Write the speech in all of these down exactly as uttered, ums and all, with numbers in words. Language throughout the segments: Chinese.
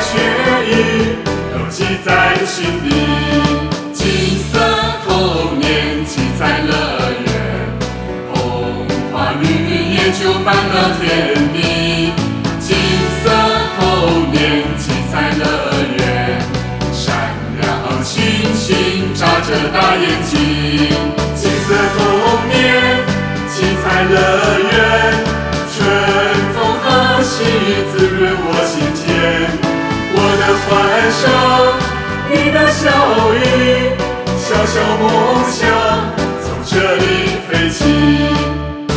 血雨都记在心里。金色童年七彩乐园，红花绿叶就满了天地。金色童年七彩乐园，闪亮星星眨着大眼睛。金色童年七彩乐园，春风和煦滋润我心田。我的欢声，你的笑语，小小梦想从这里飞起。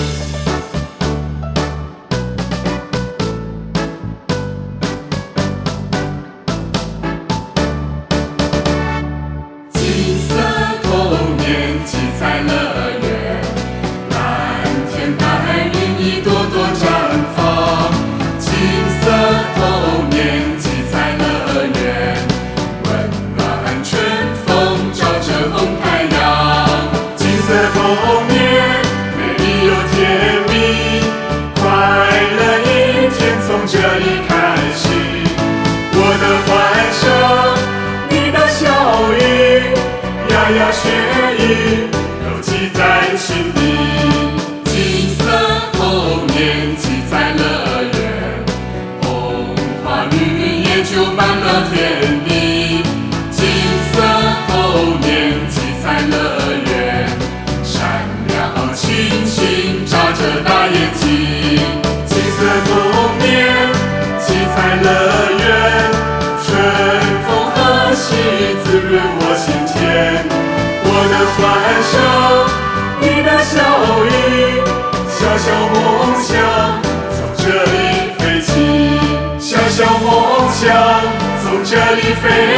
金色童年七彩乐园，蓝天白云一朵朵绽放。金色童年七彩乐园，温暖春风照着红太阳。金色童年美丽又甜蜜，快乐一天从这里开始。我的欢声，你的笑语，牙牙学语都记在心里。金色童年七彩乐园，红花绿叶就满了天地。金色童年七彩乐园，闪亮星星眨着大眼睛。金色童年七彩乐园，春风和煦滋润我心田。我的欢声，你的笑语，小小梦想从这里飞起。小小梦想从这里飞